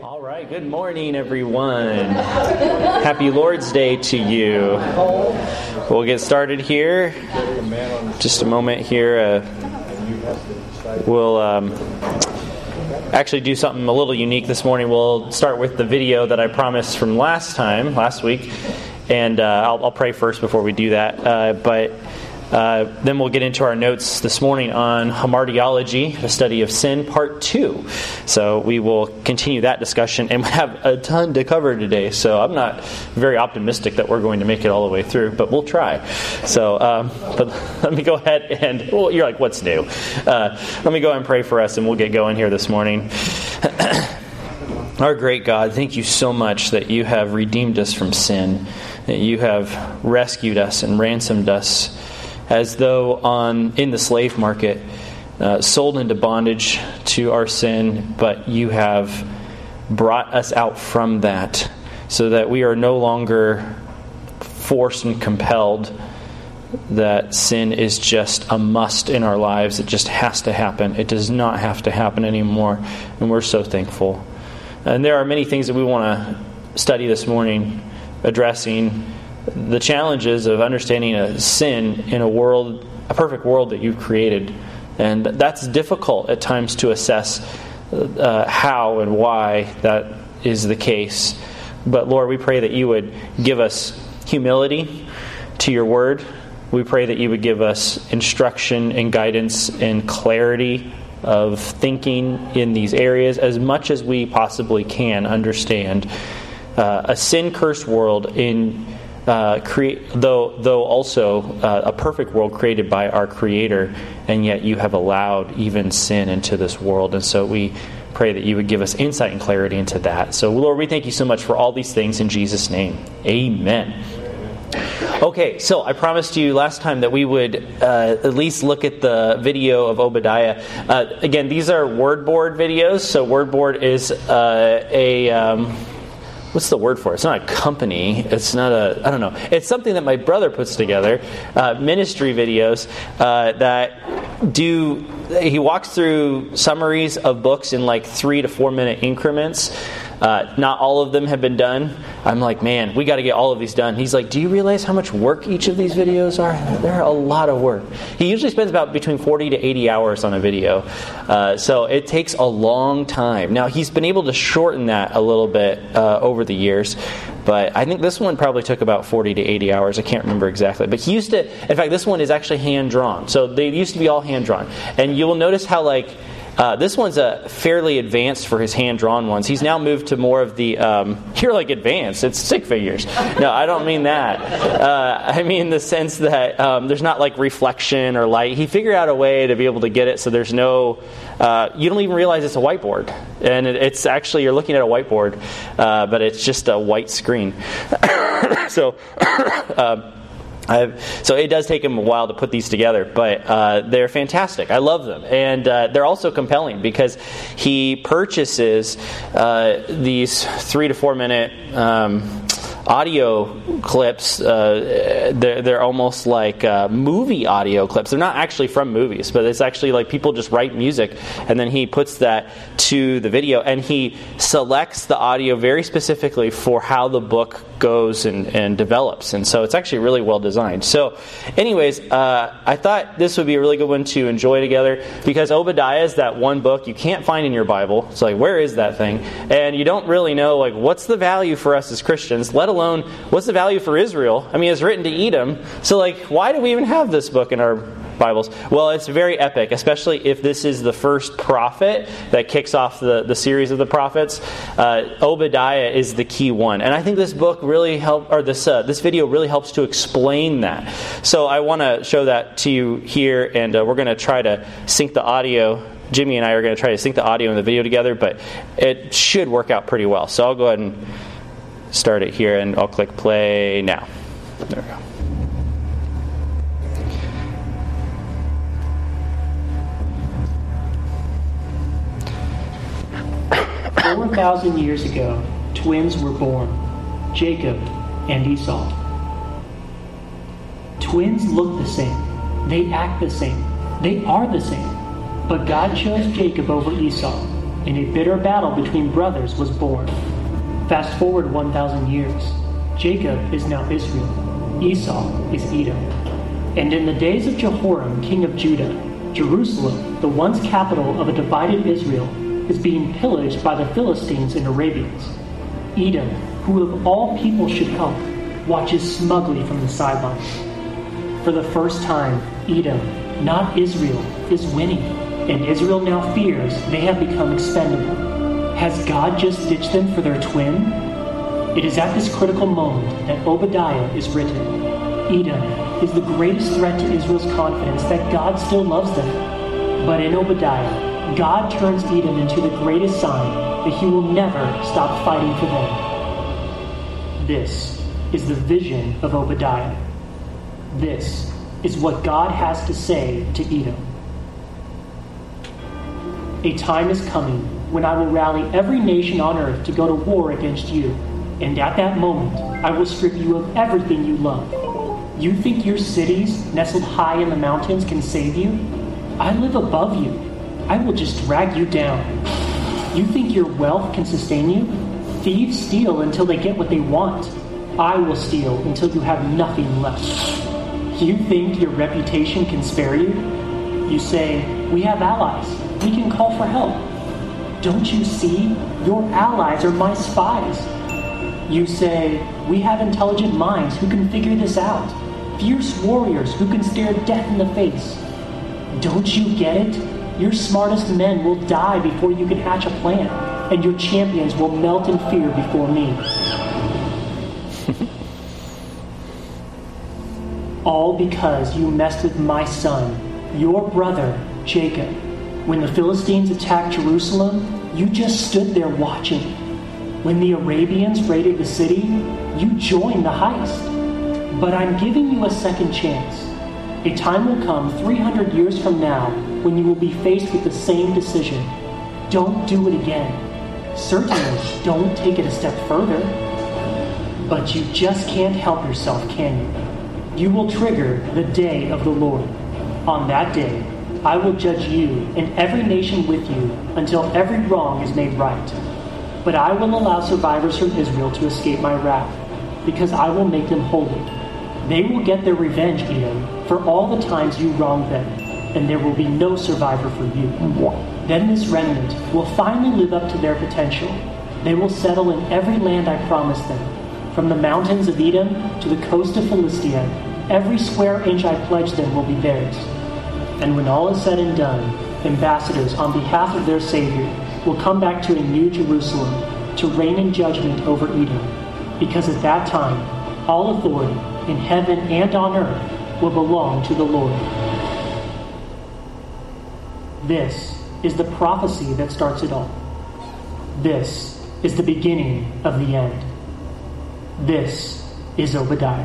All right, good morning, everyone. Happy Lord's Day to you. We'll get started here. Just a moment here. We'll actually do something a little unique this morning. We'll start with the video that I promised from last week, and I'll pray first before we do that. But then we'll get into our notes this morning on hamartiology, the study of sin, part 2. So we will continue that discussion, and we have a ton to cover today. So I'm not very optimistic that we're going to make it all the way through, but we'll try. So, but let me go ahead and, well, you're like, what's new? Let me go ahead and pray for us, and we'll get going here this morning. Our great God, thank you so much that you have redeemed us from sin, that you have rescued us and ransomed us, as though in the slave market, sold into bondage to our sin, but you have brought us out from that so that we are no longer forced and compelled, that sin is just a must in our lives. It just has to happen. It does not have to happen anymore, and we're so thankful. And there are many things that we want to study this morning, addressing the challenges of understanding a sin in a perfect world that you've created. And that's difficult at times to assess how and why that is the case. But Lord, we pray that you would give us humility to your word. We pray that you would give us instruction and guidance and clarity of thinking in these areas as much as we possibly can understand. A sin-cursed world though also a perfect world created by our Creator, and yet you have allowed even sin into this world. And so we pray that you would give us insight and clarity into that. So Lord, we thank you so much for all these things in Jesus' name. Amen. Okay, so I promised you last time that we would at least look at the video of Obadiah. Again, these are WordBoard videos. So WordBoard is what's the word for it? It's not a company. It's not I don't know. It's something that my brother puts together, ministry videos he walks through summaries of books in like 3 to 4 minute increments. Not all of them have been done. I'm like, man, we got to get all of these done. He's like, do you realize how much work each of these videos are? They're a lot of work. He usually spends about between 40 to 80 hours on a video. So it takes a long time. Now, he's been able to shorten that a little bit over the years. But I think this one probably took about 40 to 80 hours. I can't remember exactly. But he used to, in fact, this one is actually hand-drawn. So they used to be all hand-drawn. And you will notice how, this one's fairly advanced for his hand-drawn ones. He's now moved to more of the, you're like advanced, it's stick figures. No, I don't mean that. I mean the sense that there's not like reflection or light. He figured out a way to be able to get it so there's no, you don't even realize it's a whiteboard. And it's actually, you're looking at a whiteboard, but it's just a white screen. So it does take him a while to put these together, but they're fantastic. I love them. And they're also compelling because he purchases these 3 to 4 minute audio clips. They're almost like movie audio clips. They're not actually from movies, but it's actually like people just write music, and then he puts that to the video, and he selects the audio very specifically for how the book goes and develops. And so it's actually really well designed. So anyways, I thought this would be a really good one to enjoy together, because Obadiah is that one book you can't find in your Bible. It's like, where is that thing? And you don't really know, like, what's the value for us as Christians, let alone what's the value for Israel? I mean, it's written to Edom. So, like, why do we even have this book in our Bibles? Well, it's very epic, especially if this is the first prophet that kicks off the series of the prophets. Obadiah is the key one. And I think this book really this video really helps to explain that. So I want to show that to you here, and we're going to try to sync the audio. Jimmy and I are going to try to sync the audio and the video together, but it should work out pretty well. So I'll go ahead and start it here, and I'll click play now. There we go. 4,000 years ago, twins were born, Jacob and Esau. Twins look the same. They act the same. They are the same. But God chose Jacob over Esau. and a bitter battle between brothers was born. Fast forward 1,000 years. Jacob is now Israel. Esau is Edom. And in the days of Jehoram, king of Judah, Jerusalem, the once capital of a divided Israel, is being pillaged by the Philistines and Arabians. Edom, who of all people should help, watches smugly from the sidelines. For the first time, Edom, not Israel, is winning, and Israel now fears they have become expendable. Has God just ditched them for their twin? It is at this critical moment that Obadiah is written. Edom is the greatest threat to Israel's confidence that God still loves them. But in Obadiah, God turns Edom into the greatest sign that he will never stop fighting for them. This is the vision of Obadiah. This is what God has to say to Edom. A time is coming when I will rally every nation on earth to go to war against you, and at that moment I will strip you of everything you love. You think your cities, nestled high in the mountains, can save you? I live above you. I will just drag you down. You think your wealth can sustain you? Thieves steal until they get what they want. I will steal until you have nothing left. You think your reputation can spare you? You say, we have allies. We can call for help. Don't you see? Your allies are my spies. You say, we have intelligent minds who can figure this out. Fierce warriors who can stare death in the face. Don't you get it? Your smartest men will die before you can hatch a plan, and your champions will melt in fear before me. All because you messed with my son, your brother, Jacob. When the Philistines attacked Jerusalem, you just stood there watching. When the Arabians raided the city, you joined the heist. But I'm giving you a second chance. A time will come 300 years from now when you will be faced with the same decision. Don't do it again. Certainly, don't take it a step further. But you just can't help yourself, can you? You will trigger the day of the Lord. On that day, I will judge you and every nation with you until every wrong is made right. But I will allow survivors from Israel to escape my wrath, because I will make them holy. They will get their revenge, Edom, for all the times you wronged them, and there will be no survivor for you. Then this remnant will finally live up to their potential. They will settle in every land I promised them. From the mountains of Edom to the coast of Philistia, every square inch I pledged them will be theirs. And when all is said and done, ambassadors on behalf of their Savior will come back to a new Jerusalem to reign in judgment over Edom, because at that time all authority in heaven and on earth will belong to the Lord. This is the prophecy that starts it all. This is the beginning of the end. This is Obadiah.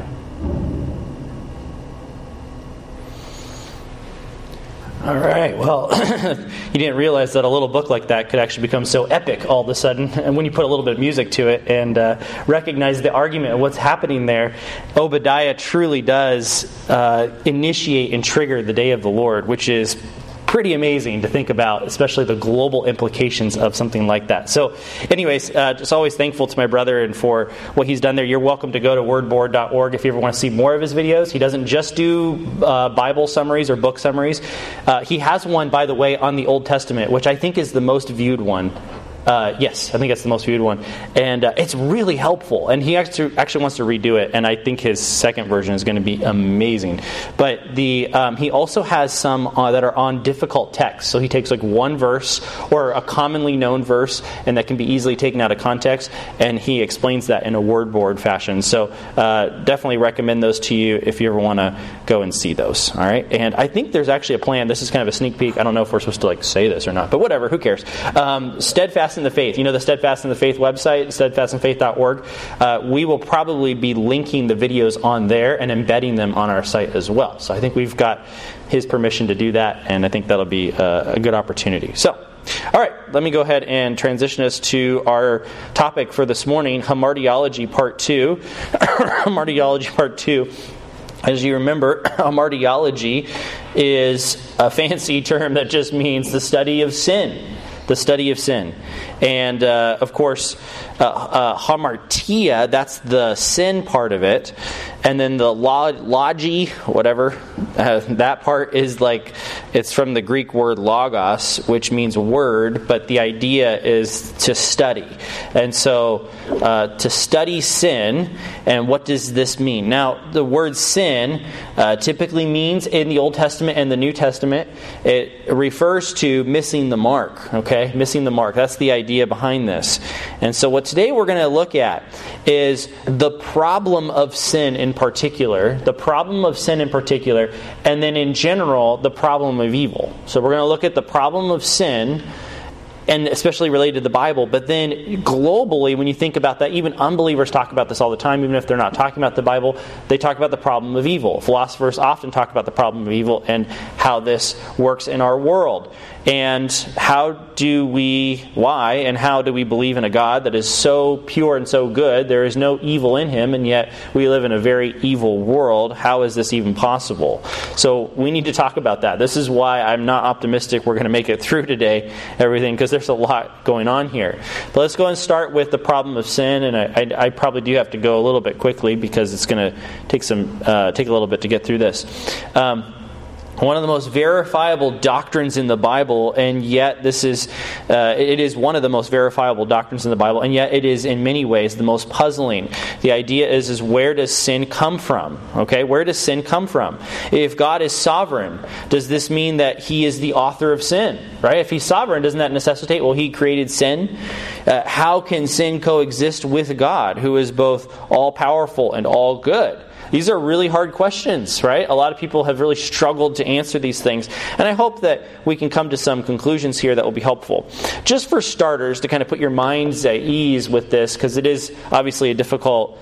All right, well, you didn't realize that a little book like that could actually become so epic all of a sudden. And when you put a little bit of music to it and recognize the argument of what's happening there, Obadiah truly does initiate and trigger the day of the Lord, which is pretty amazing to think about, especially the global implications of something like that. So anyways, just always thankful to my brother and for what he's done there. You're welcome to go to wordboard.org if you ever want to see more of his videos. He doesn't just do Bible summaries or book summaries. He has one, by the way, on the Old Testament, which I think is the most viewed one. Yes, I think that's the most viewed one. And it's really helpful. And he actually wants to redo it. And I think his second version is going to be amazing. But he also has some that are on difficult text. So he takes like one verse or a commonly known verse, and that can be easily taken out of context. And he explains that in a word board fashion. So definitely recommend those to you if you ever want to go and see those. All right. And I think there's actually a plan. This is kind of a sneak peek. I don't know if we're supposed to like say this or not. But whatever. Who cares? Steadfast in the Faith. You know the Steadfast in the Faith website, steadfastinfaith.org. We will probably be linking the videos on there and embedding them on our site as well. So I think we've got his permission to do that, and I think that'll be a good opportunity. So, all right, let me go ahead and transition us to our topic for this morning, Hamartiology Part 2. Hamartiology Part 2. As you remember, hamartiology is a fancy term that just means the study of sin. the study of sin. And, of course, hamartia, that's the sin part of it. And then the logi, whatever, that part is like, it's from the Greek word logos, which means word, but the idea is to study. And so, to study sin, and what does this mean? Now, the word sin typically means, in the Old Testament and the New Testament, it refers to missing the mark, okay? Missing the mark. That's the idea behind this. And so what today we're going to look at is the problem of sin in particular, and then in general, the problem of evil. So we're going to look at the problem of sin, and especially related to the Bible. But then globally, when you think about that, even unbelievers talk about this all the time, even if they're not talking about the Bible, they talk about the problem of evil. Philosophers often talk about the problem of evil and how this works in our world. And how do we believe in a God that is so pure and so good? There is no evil in Him, and yet we live in a very evil world. How is this even possible? So we need to talk about that. This is why I'm not optimistic we're going to make it through today, everything, because there's a lot going on here. But let's go and start with the problem of sin, and I probably do have to go a little bit quickly because it's going to take a little bit to get through this. One of the most verifiable doctrines in the Bible, and yet it is one of the most verifiable doctrines in the Bible, and yet it is in many ways the most puzzling. The idea is where does sin come from? Okay, where does sin come from? If God is sovereign, does this mean that He is the author of sin? Right? If He's sovereign, doesn't that necessitate, He created sin? How can sin coexist with God, who is both all-powerful and all-good? These are really hard questions, right? A lot of people have really struggled to answer these things. And I hope that we can come to some conclusions here that will be helpful. Just for starters, to kind of put your minds at ease with this, because it is obviously a difficult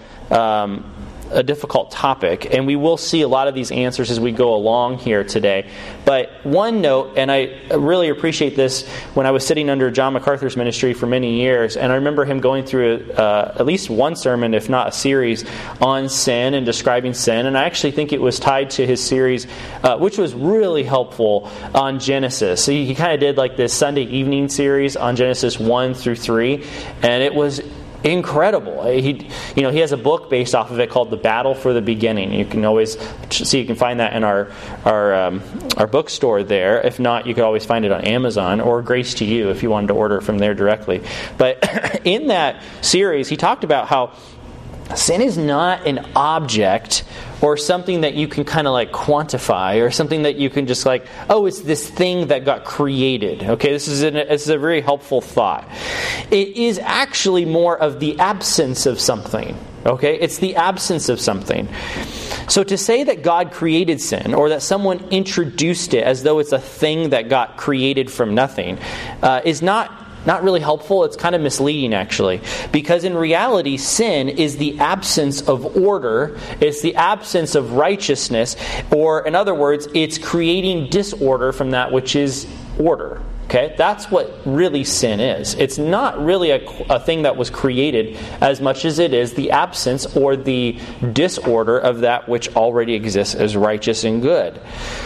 topic, and we will see a lot of these answers as we go along here today. But one note, and I really appreciate this when I was sitting under John MacArthur's ministry for many years, and I remember him going through at least one sermon, if not a series, on sin and describing sin, and I actually think it was tied to his series, which was really helpful, on Genesis. So he kind of did like this Sunday evening series on Genesis 1 through 3, and it was incredible. He has a book based off of it called The Battle for the Beginning. You can always see, you can find that in our bookstore there. If not, you could always find it on Amazon or Grace to You if you wanted to order it from there directly. But in that series, he talked about how sin is not an object or something that you can kind of like quantify, or something that you can just like, oh, it's this thing that got created. Okay, this is a very helpful thought. It is actually more of the absence of something. Okay, it's the absence of something. So to say that God created sin, or that someone introduced it as though it's a thing that got created from nothing, is not really helpful. It's kind of misleading, actually. Because in reality, sin is the absence of order. It's the absence of righteousness. Or, in other words, it's creating disorder from that which is order. Okay? That's what really sin is. It's not really a thing that was created as much as it is the absence or the disorder of that which already exists as righteous and good.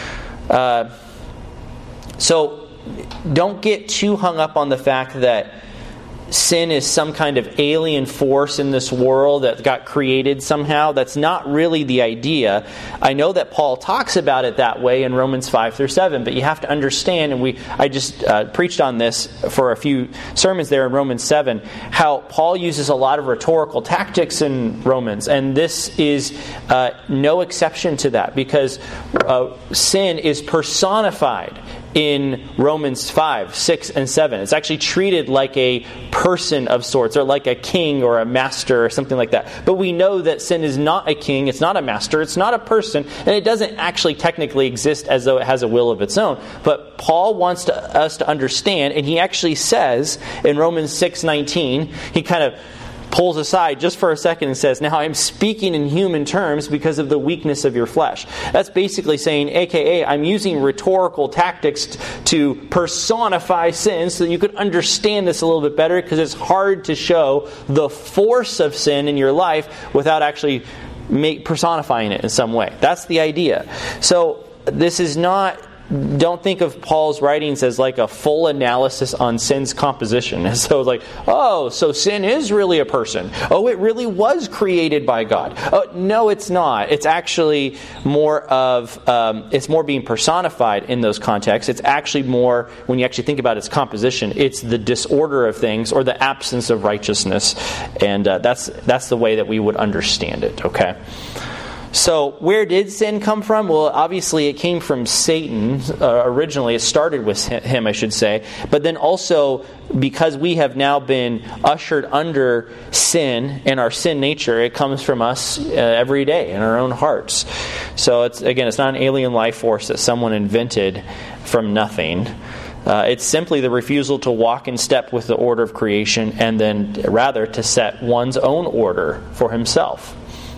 So, don't get too hung up on the fact that sin is some kind of alien force in this world that got created somehow. That's not really the idea. I know that Paul talks about it that way in Romans 5 through 7, but you have to understand, and I just preached on this for a few sermons there in Romans 7, how Paul uses a lot of rhetorical tactics in Romans, and this is no exception to that, because sin is personified in Romans 5, 6, and 7. It's actually treated like a person of sorts, or like a king or a master or something like that. But we know that sin is not a king, it's not a master, it's not a person, and it doesn't actually technically exist as though it has a will of its own. But Paul wants us to understand, and he actually says in Romans 6:19, he kind of pulls aside just for a second and says, now I'm speaking in human terms because of the weakness of your flesh. That's basically saying, aka, I'm using rhetorical tactics to personify sin so that you could understand this a little bit better, because it's hard to show the force of sin in your life without actually personifying it in some way. That's the idea. So this is not don't think of Paul's writings as like a full analysis on sin's composition. And so it's like, oh, so sin is really a person. Oh, it really was created by God. Oh, no, it's not. It's actually more of, it's more being personified in those contexts. It's actually more, when you actually think about its composition, it's the disorder of things or the absence of righteousness. And that's the way that we would understand it, okay? So where did sin come from? Well, obviously it came from Satan. Originally, it started with him, I should say. But then also, because we have now been ushered under sin and our sin nature, it comes from us every day in our own hearts. So it's not an alien life force that someone invented from nothing. It's simply the refusal to walk in step with the order of creation, and then rather to set one's own order for himself.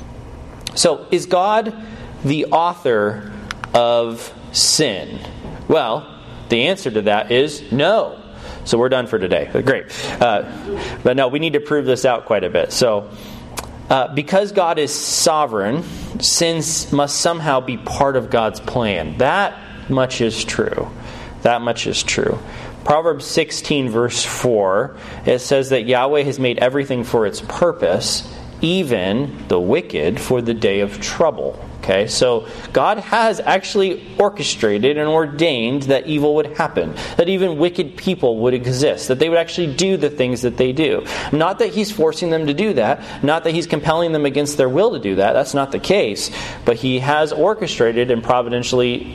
So, is God the author of sin? Well, the answer to that is no. So we're done for today. Great. But no, we need to prove this out quite a bit. So, because God is sovereign, sins must somehow be part of God's plan. That much is true. That much is true. Proverbs 16, verse 4, it says that Yahweh has made everything for its purpose, even the wicked for the day of trouble. Okay, so God has actually orchestrated and ordained that evil would happen, that even wicked people would exist, that they would actually do the things that they do. Not that He's forcing them to do that, not that He's compelling them against their will to do that. That's not the case. But He has orchestrated and providentially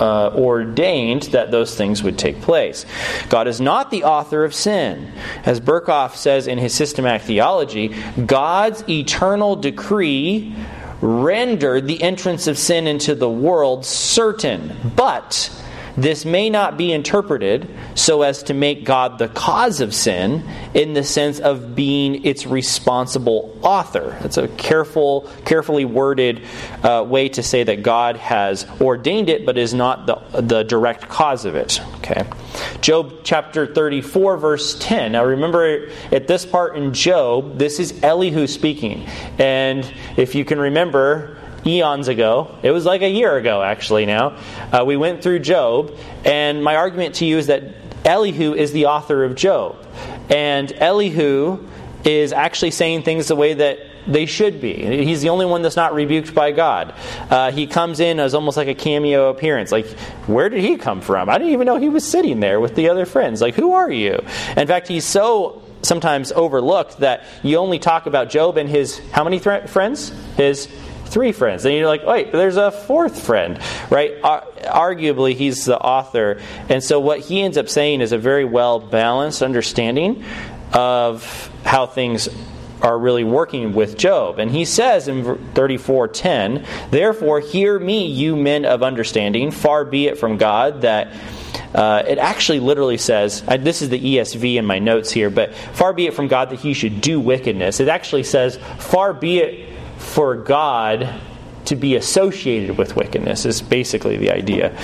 ordained that those things would take place. God is not the author of sin. As Berkhoff says in his systematic theology, God's eternal decree rendered the entrance of sin into the world certain, but this may not be interpreted so as to make God the cause of sin in the sense of being its responsible author. That's a carefully worded way to say that God has ordained it but is not the direct cause of it. Okay. Job chapter 34 verse 10. Now remember, at this part in Job, this is Elihu speaking. And if you can remember, eons ago, it was like a year ago actually now, we went through Job, and my argument to you is that Elihu is the author of Job. And Elihu is actually saying things the way that they should be. He's the only one that's not rebuked by God. He comes in as almost like a cameo appearance. Like, where did he come from? I didn't even know he was sitting there with the other friends. Like, who are you? In fact, he's so sometimes overlooked that you only talk about Job and his, how many friends? His 3 friends. And you're like, wait, there's a 4th friend, right? Arguably, he's the author. And so what he ends up saying is a very well-balanced understanding of how things are really working with Job. And he says in 34:10, "Therefore hear me, you men of understanding, far be it from God that..." It actually literally says, this is the ESV in my notes here, but far be it from God that He should do wickedness. It actually says, far be it for God to be associated with wickedness, is basically the idea.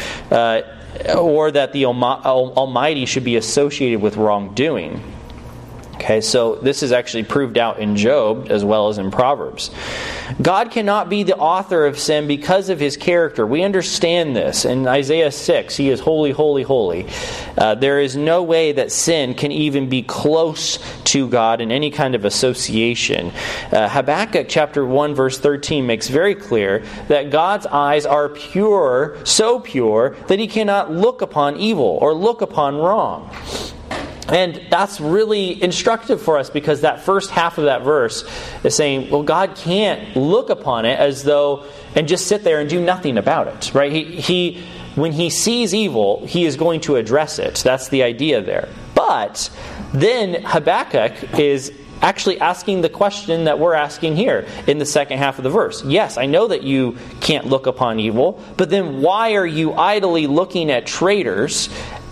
Or that the Almighty should be associated with wrongdoing. Okay, so this is actually proved out in Job as well as in Proverbs. God cannot be the author of sin because of His character. We understand this. In Isaiah 6, He is holy, holy, holy. There is no way that sin can even be close to God in any kind of association. Habakkuk chapter 1 verse 13 makes very clear that God's eyes are pure, so pure that He cannot look upon evil or look upon wrong. And that's really instructive for us, because that first half of that verse is saying, well, God can't look upon it as though and just sit there and do nothing about it, right? He when He sees evil, He is going to address it. That's the idea there. But then Habakkuk is actually asking the question that we're asking here in the second half of the verse. Yes, I know that you can't look upon evil, but then why are you idly looking at traitors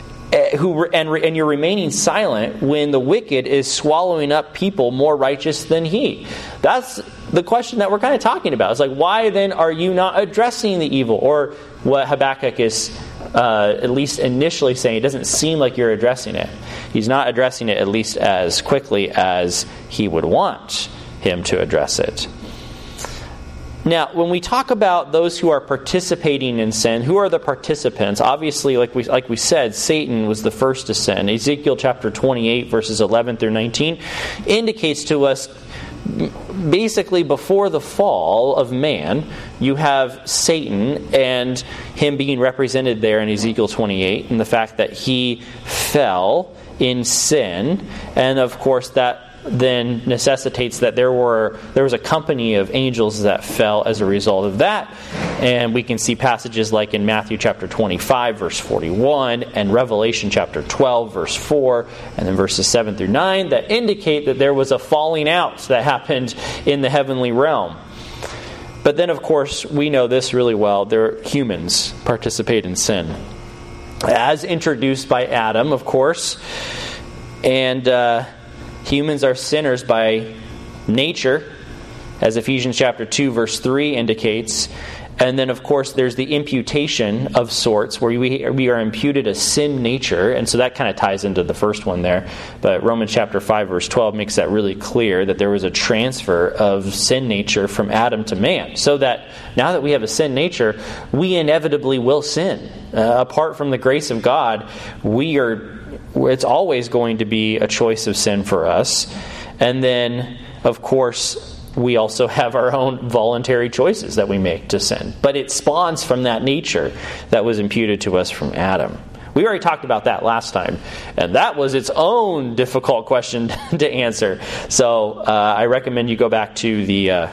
and you're remaining silent when the wicked is swallowing up people more righteous than he? That's the question that we're kind of talking about. It's like, why then are you not addressing the evil? Or what Habakkuk is at least initially saying, it doesn't seem like you're addressing it. He's not addressing it at least as quickly as he would want him to address it. Now, when we talk about those who are participating in sin, who are the participants? Obviously, like we said, Satan was the first to sin. Ezekiel chapter 28, verses 11 through 19, indicates to us basically before the fall of man, you have Satan and him being represented there in Ezekiel 28, and the fact that he fell in sin, and of course that then necessitates that there was a company of angels that fell as a result of that. And we can see passages like in Matthew chapter 25, verse 41, and Revelation chapter 12, verse 4, and then verses 7 through 9 that indicate that there was a falling out that happened in the heavenly realm. But then, of course, we know this really well. Humans participate in sin, as introduced by Adam, of course. And humans are sinners by nature, as Ephesians chapter 2, verse 3 indicates. And then, of course, there's the imputation of sorts, where we are imputed a sin nature. And so that kind of ties into the first one there. But Romans chapter 5, verse 12 makes that really clear, that there was a transfer of sin nature from Adam to man. So that now that we have a sin nature, we inevitably will sin. Apart from the grace of God, it's always going to be a choice of sin for us. And then, of course, we also have our own voluntary choices that we make to sin. But it spawns from that nature that was imputed to us from Adam. We already talked about that last time, and that was its own difficult question to answer. So I recommend you go back to the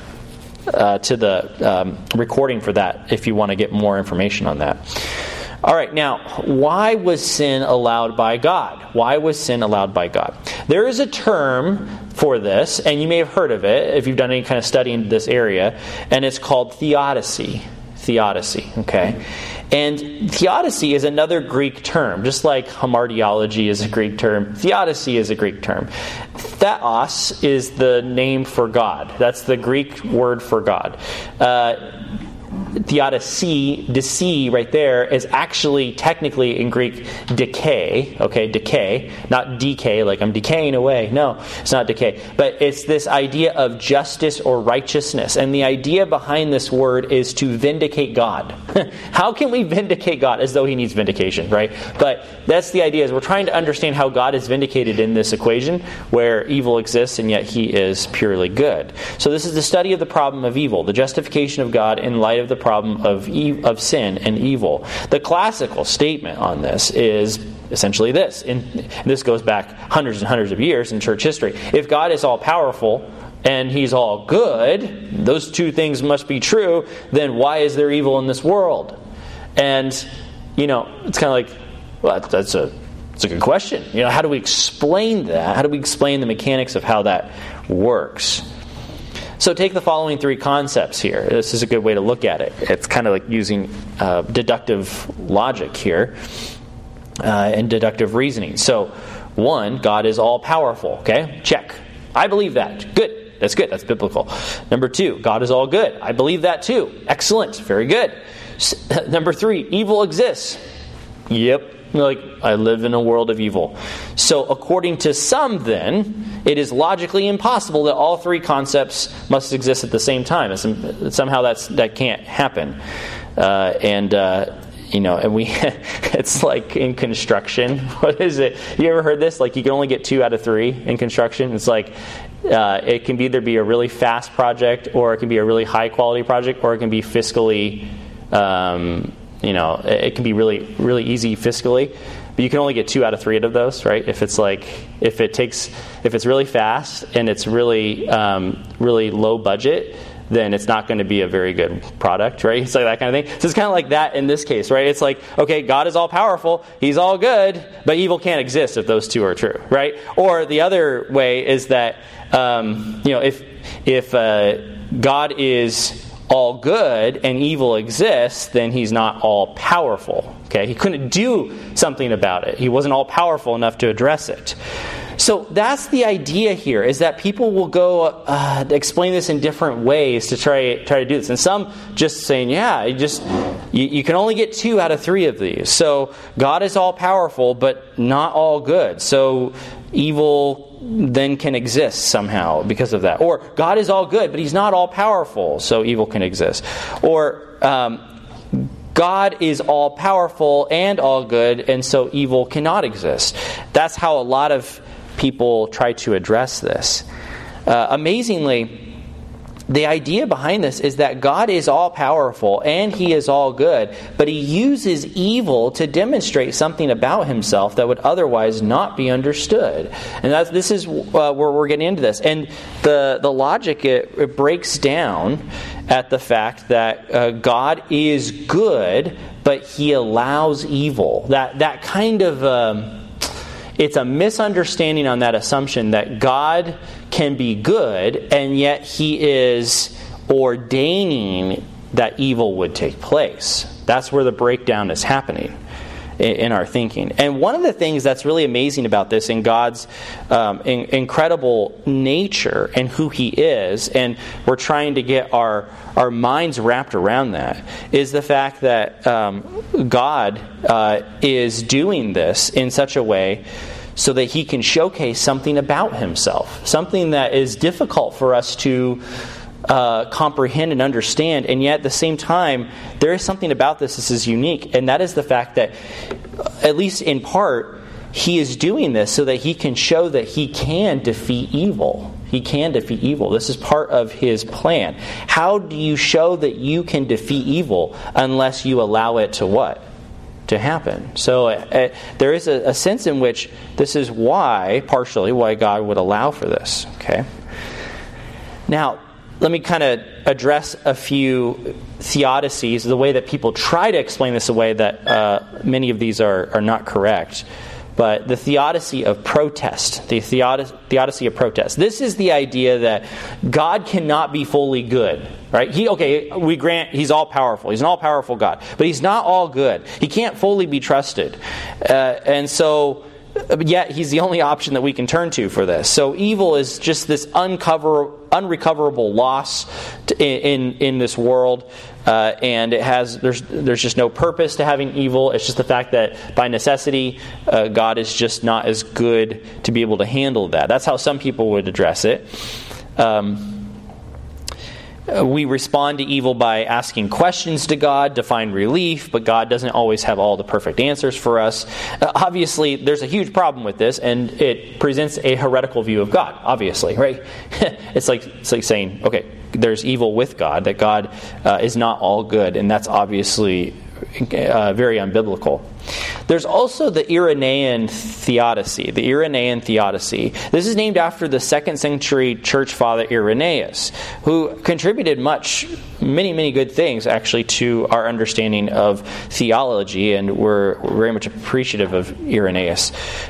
recording for that if you want to get more information on that. All right, now, why was sin allowed by God? Why was sin allowed by God? There is a term for this, and you may have heard of it if you've done any kind of study in this area, and it's called theodicy. Theodicy, okay? And theodicy is another Greek term, just like hamartiology is a Greek term. Theodicy is a Greek term. Theos is the name for God. That's the Greek word for God. Theodicy, decay, right there, is actually technically in Greek decay. Okay, decay, not decay, like I'm decaying away. No, it's not decay. But it's this idea of justice or righteousness. And the idea behind this word is to vindicate God. How can we vindicate God? As though he needs vindication, right? But that's the idea, is we're trying to understand how God is vindicated in this equation, where evil exists and yet he is purely good. So this is the study of the problem of evil, the justification of God in light of the problem of sin and evil. The classical statement on this is essentially this, and this goes back hundreds and hundreds of years in church history. If God is all-powerful and he's all good, those two things must be true, then why is there evil in this world? And, it's kind of like, well, that's a good question. How do we explain that? How do we explain the mechanics of how that works? So take the following three concepts here. This is a good way to look at it. It's kind of like using deductive logic here and deductive reasoning. So, one, God is all-powerful. Okay? Check. I believe that. Good. That's good. That's biblical. Number two, God is all good. I believe that too. Excellent. Very good. Number three, evil exists. Yep. I live in a world of evil. So according to some, then, it is logically impossible that all three concepts must exist at the same time. And somehow that can't happen. And we it's like in construction. What is it? You ever heard this? Like, you can only get 2 out of 3 in construction. It's like it can either be a really fast project, or it can be a really high quality project, or it can be fiscally it can be really, really easy fiscally, but you can only get 2 out of 3 of those, right? If it's really fast and it's really, really low budget, then it's not going to be a very good product, right? It's like that kind of thing. So it's kind of like that in this case, right? It's like, okay, God is all powerful, he's all good, but evil can't exist if those two are true, right? Or the other way is that, if God is all good and evil exists, then he's not all powerful. Okay, he couldn't do something about it. He wasn't all powerful enough to address it. So that's the idea here, is that people will go explain this in different ways to try to do this. And some just saying, you can only get 2 out of 3 of these. So God is all powerful, but not all good. So evil then can exist somehow because of that. Or God is all good, but he's not all powerful, so evil can exist. Or God is all powerful and all good, and so evil cannot exist. That's how a lot of people try to address this. Amazingly, the idea behind this is that God is all powerful and he is all good, but he uses evil to demonstrate something about himself that would otherwise not be understood. And this is where we're getting into this. And the logic, it breaks down at the fact that God is good, but he allows evil. That kind of... it's a misunderstanding on that assumption that God can be good, and yet he is ordaining that evil would take place. That's where the breakdown is happening in our thinking. And one of the things that's really amazing about this in God's incredible nature and who he is, and we're trying to get our minds wrapped around that, is the fact that God is doing this in such a way so that he can showcase something about himself, something that is difficult for us to comprehend and understand, and yet at the same time, there is something about this that is unique, and that is the fact that, at least in part, he is doing this so that he can show that he can defeat evil. He can defeat evil. This is part of his plan. How do you show that you can defeat evil unless you allow it to what? To happen. So there is a sense in which this is partially why God would allow for this. Okay. Now, let me kind of address a few theodicies, the way that people try to explain this away, that many of these are not correct. But the theodicy of protest, the theodicy of protest. This is the idea that God cannot be fully good, right? We grant he's all powerful. He's an all powerful God, but he's not all good. He can't fully be trusted, and so yet he's the only option that we can turn to for this. So evil is just this unrecoverable loss in this world. And there's just no purpose to having evil. It's just the fact that by necessity, God is just not as good to be able to handle that. That's how some people would address it. We respond to evil by asking questions to God to find relief, but God doesn't always have all the perfect answers for us. Obviously, there's a huge problem with this, and it presents a heretical view of God, obviously, right? It's like saying, okay, there's evil with God, that God is not all good, and that's obviously very unbiblical. There's also the Irenaean theodicy. The Irenaean theodicy. This is named after the 2nd century church father Irenaeus, who contributed many good things actually to our understanding of theology, and we're very much appreciative of Irenaeus.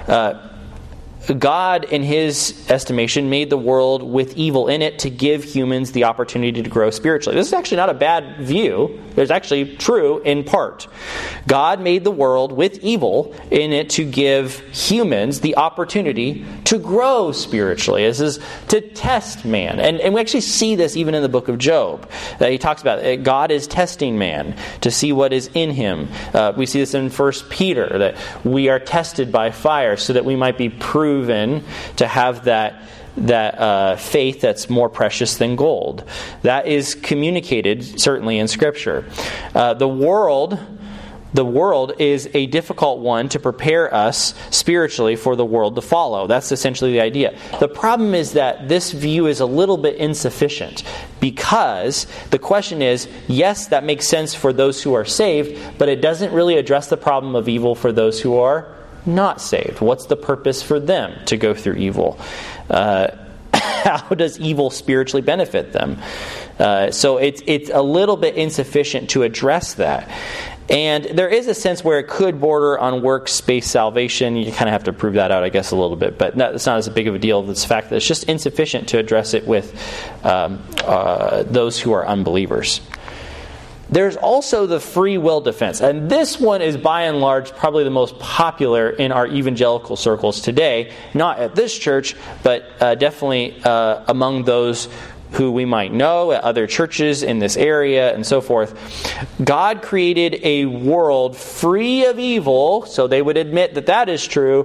God, in his estimation, made the world with evil in it to give humans the opportunity to grow spiritually. This is actually not a bad view. It's actually true in part. God made the world with evil in it to give humans the opportunity to grow spiritually. This is to test man. And we actually see this even in the book of Job. That he talks about it. God is testing man to see what is in him. We see this in 1 Peter, that we are tested by fire so that we might be proven to have that faith that's more precious than gold. That is communicated certainly in Scripture. The world is a difficult one to prepare us spiritually for the world to follow. That's essentially the idea. The problem is that this view is a little bit insufficient, because the question is, yes, that makes sense for those who are saved, but it doesn't really address the problem of evil for those who are not saved. What's the purpose for them to go through evil? How does evil spiritually benefit them? So it's a little bit insufficient to address that. And there is a sense where it could border on works-based salvation. You kind of have to prove that out, I guess, a little bit. But it's not as big of a deal. It's the fact that it's just insufficient to address it with those who are unbelievers. There's also the free will defense. And this one is by and large probably the most popular in our evangelical circles today. Not at this church, but definitely among those who we might know at other churches in this area and so forth. God created a world free of evil, so they would admit that is true,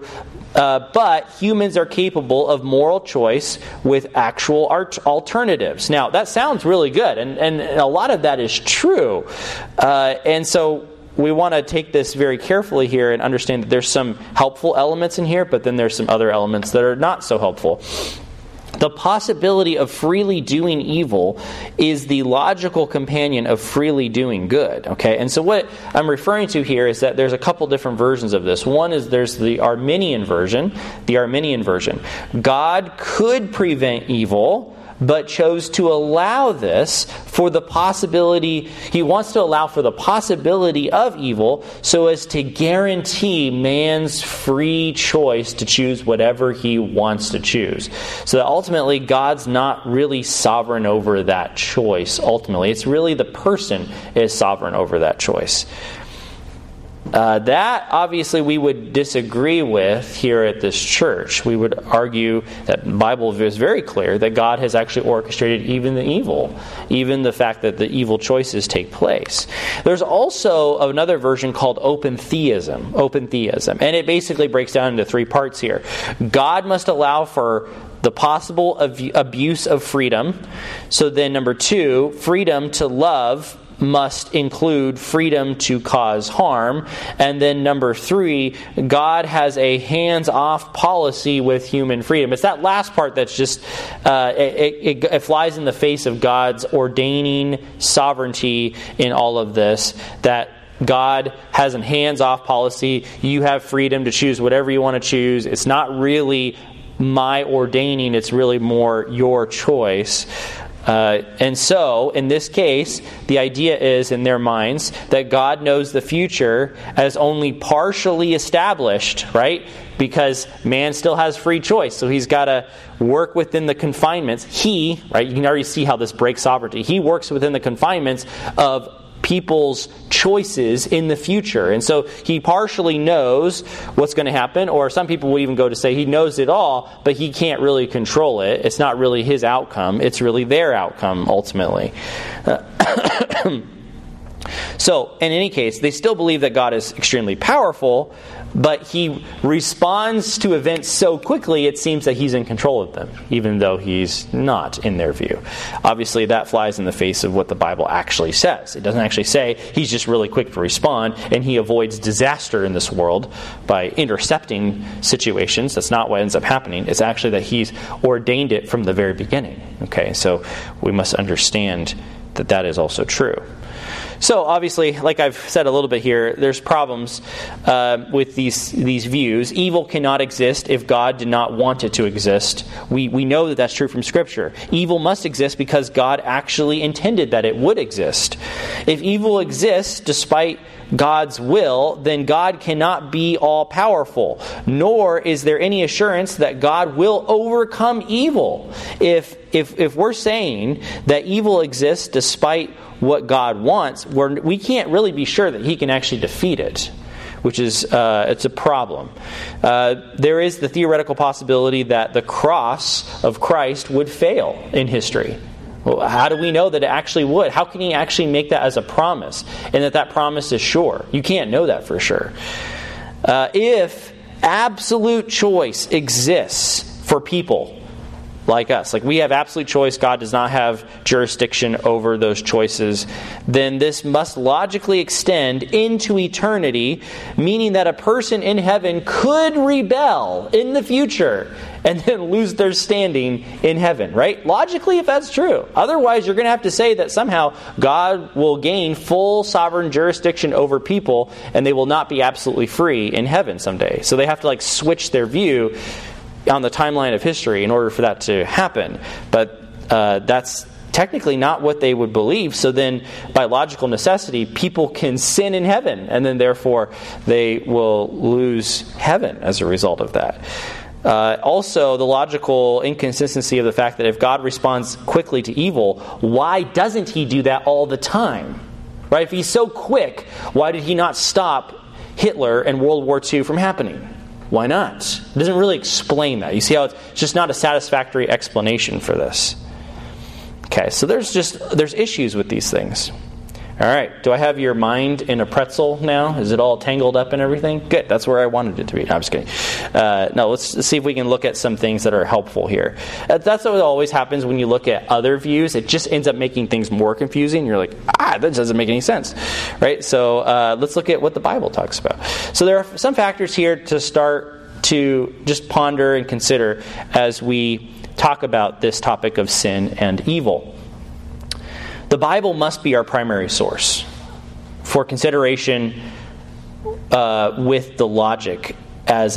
but humans are capable of moral choice with actual alternatives. Now, that sounds really good, and a lot of that is true. And so we want to take this very carefully here and understand that there's some helpful elements in here, but then there's some other elements that are not so helpful. The possibility of freely doing evil is the logical companion of freely doing good. Okay, and so what I'm referring to here is that there's a couple different versions of this. One is there's the Arminian version. God could prevent evil, but chose to allow this for the possibility, he wants to allow for the possibility of evil so as to guarantee man's free choice to choose whatever he wants to choose. So that ultimately God's not really sovereign over that choice, ultimately. It's really the person is sovereign over that choice. That obviously we would disagree with here at this church. We would argue that the Bible is very clear that God has actually orchestrated even the evil, even the fact that the evil choices take place. There's also another version called open theism, and it basically breaks down into three parts here. God must allow for the possible abuse of freedom. So then number 2, freedom to love must include freedom to cause harm. And then number 3, God has a hands-off policy with human freedom. It's that last part that's just, it flies in the face of God's ordaining sovereignty in all of this, that God has a hands-off policy. You have freedom to choose whatever you want to choose. It's not really my ordaining, it's really more your choice. And so, in this case, the idea is in their minds that God knows the future as only partially established, right? Because man still has free choice, so he's got to work within the confinements. You can already see how this breaks sovereignty. He works within the confinements of people's choices in the future. And so he partially knows what's going to happen, or some people would even go to say he knows it all, but he can't really control it. It's not really his outcome. It's really their outcome, ultimately. So, in any case, they still believe that God is extremely powerful, but he responds to events so quickly it seems that he's in control of them, even though he's not, in their view. Obviously, that flies in the face of what the Bible actually says. It doesn't actually say he's just really quick to respond and he avoids disaster in this world by intercepting situations. That's not what ends up happening. It's actually that he's ordained it from the very beginning. Okay, so we must understand that that is also true. So obviously, like I've said a little bit here, there's problems with these views. Evil cannot exist if God did not want it to exist. We know that that's true from Scripture. Evil must exist because God actually intended that it would exist. If evil exists despite God's will, then God cannot be all-powerful, nor is there any assurance that God will overcome evil. If we're saying that evil exists despite what God wants, we can't really be sure that he can actually defeat it, which is it's a problem. There is the theoretical possibility that the cross of Christ would fail in history. Well, how do we know that it actually would? How can he actually make that as a promise, and that promise is sure? You can't know that for sure. If absolute choice exists for people like us, like we have absolute choice, God does not have jurisdiction over those choices, then this must logically extend into eternity, meaning that a person in heaven could rebel in the future and then lose their standing in heaven, right? Logically, if that's true. Otherwise, you're going to have to say that somehow God will gain full sovereign jurisdiction over people and they will not be absolutely free in heaven someday. So they have to switch their view on the timeline of history in order for that to happen. But that's technically not what they would believe. So then, by logical necessity, people can sin in heaven, and then therefore they will lose heaven as a result of that. Also, the logical inconsistency of the fact that if God responds quickly to evil, why doesn't he do that all the time? Right? If he's so quick, why did he not stop Hitler and World War II from happening? Why not? It doesn't really explain that. You see how it's just not a satisfactory explanation for this. Okay, so there's issues with these things. All right. Do I have your mind in a pretzel now? Is it all tangled up and everything? Good. That's where I wanted it to be. No, I'm just kidding. No, let's see if we can look at some things that are helpful here. That's what always happens when you look at other views. It just ends up making things more confusing. You're like, that doesn't make any sense. Right? So let's look at what the Bible talks about. So there are some factors here to start to just ponder and consider as we talk about this topic of sin and evil. The Bible must be our primary source for consideration with the logic as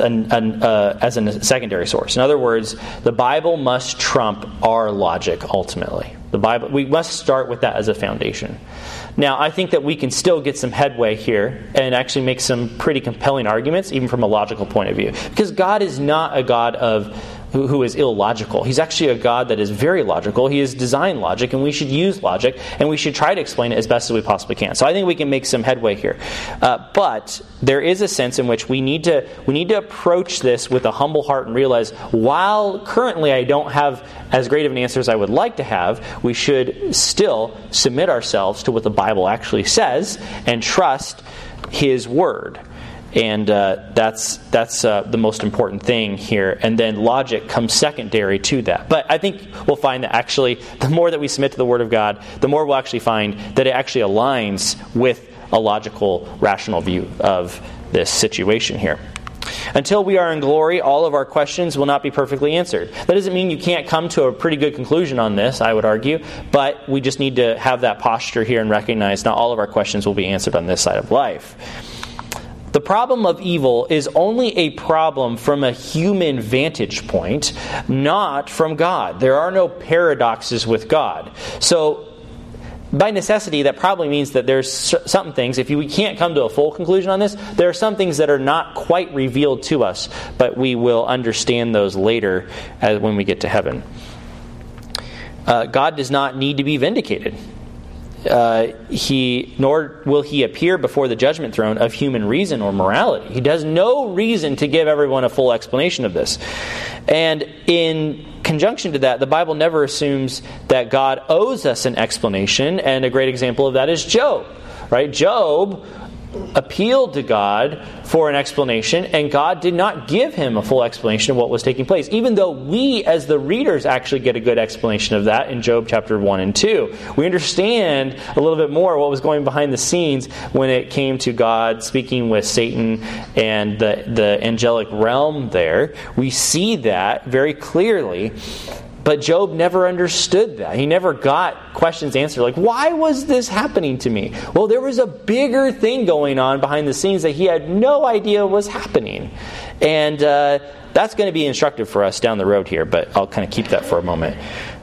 a secondary source. In other words, the Bible must trump our logic ultimately. We must start with that as a foundation. Now, I think that we can still get some headway here and actually make some pretty compelling arguments, even from a logical point of view. Because God is not a God who is illogical. He's actually a God that is very logical. He has designed logic, and we should use logic, and we should try to explain it as best as we possibly can. So I think we can make some headway here. But there is a sense in which we need to approach this with a humble heart and realize, while currently I don't have as great of an answer as I would like to have, we should still submit ourselves to what the Bible actually says and trust His Word. And that's the most important thing here. And then logic comes secondary to that. But I think we'll find that actually the more that we submit to the Word of God, the more we'll actually find that it actually aligns with a logical, rational view of this situation here. Until we are in glory, all of our questions will not be perfectly answered. That doesn't mean you can't come to a pretty good conclusion on this, I would argue, but we just need to have that posture here and recognize not all of our questions will be answered on this side of life. The problem of evil is only a problem from a human vantage point, not from God. There are no paradoxes with God. So, by necessity, that probably means that there's some things, if we can't come to a full conclusion on this, there are some things that are not quite revealed to us, but we will understand those later when we get to heaven. God does not need to be vindicated. Nor will He appear before the judgment throne of human reason or morality. He does no reason to give everyone a full explanation of this. And in conjunction to that, the Bible never assumes that God owes us an explanation, and a great example of that is Job. Right? Job appealed to God for an explanation, and God did not give him a full explanation of what was taking place, even though we as the readers actually get a good explanation of that in Job chapter 1 and 2. We understand a little bit more what was going behind the scenes when it came to God speaking with Satan and the angelic realm there. We see that very clearly. But Job never understood that. He never got questions answered like, why was this happening to me? Well, there was a bigger thing going on behind the scenes that he had no idea was happening. And that's going to be instructive for us down the road here, but I'll kind of keep that for a moment.